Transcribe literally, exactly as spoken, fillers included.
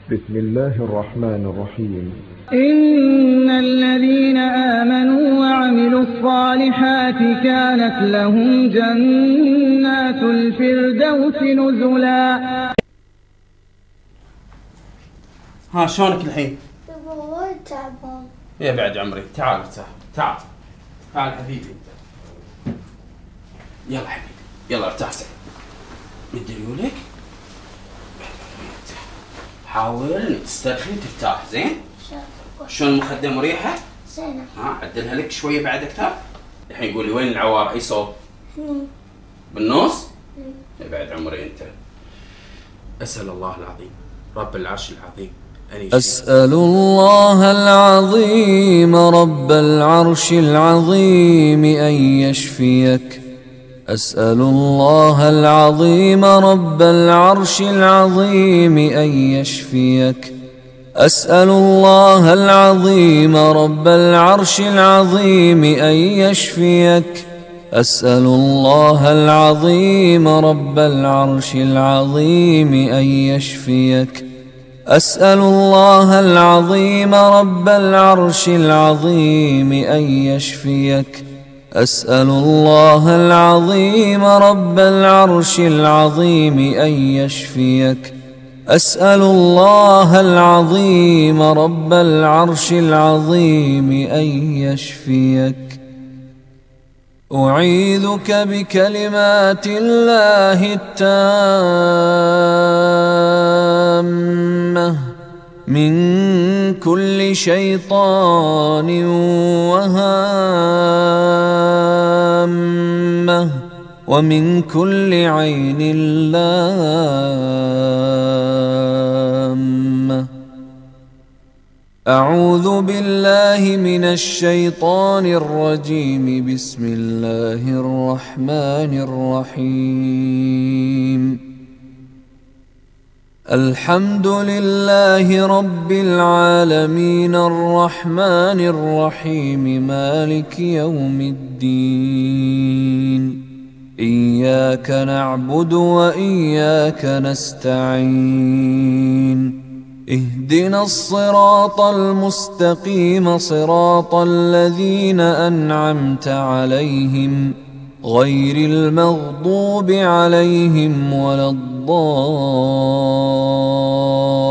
بسم الله الرحمن الرحيم. إن الذين آمنوا وعملوا الصالحات كانت لهم جنات الفردوس نزلا. ها شلونك الحين؟ بابا وايد تعبان. يا بعد عمري، تعال تعال تعال تعال حبيبي. يلا حبيبي يلا ارتاح زين. مد ريولك، حاول انك تسترخي وترتاح زين. شلون المخدة مريحة؟ زينة. ها عدلها لك شوية بعد اكثر. الحين قولي وين العوار؟ اي صوب؟ بالنص؟ يا بعد عمري انت. اسأل الله العظيم رب العرش العظيم أن يشفيك. أسأل الله العظيم رب العرش العظيم أن يشفيك. أسأل الله العظيم رب العرش العظيم أن يشفيك. أسأل الله العظيم رب العرش العظيم أن يشفيك. أسأل الله العظيم رب العرش العظيم أن يشفيك. أسأل الله العظيم رب العرش العظيم أن يشفيك. أسأل الله العظيم رب العرش العظيم أن يشفيك. أسأل الله العظيم رب العرش العظيم أن يشفيك. أعيذك بكلمات الله التامة من كل شيطان وهامة ومن كل عين لامة. أعوذ بالله من الشيطان الرجيم. بسم الله الرحمن الرحيم. الحمد لله رب العالمين الرحمن الرحيم مالك يوم الدين. إياك نعبد وإياك نستعين. اهدنا الصراط المستقيم صراط الذين أنعمت عليهم غير المغضوب عليهم ولا الضالين.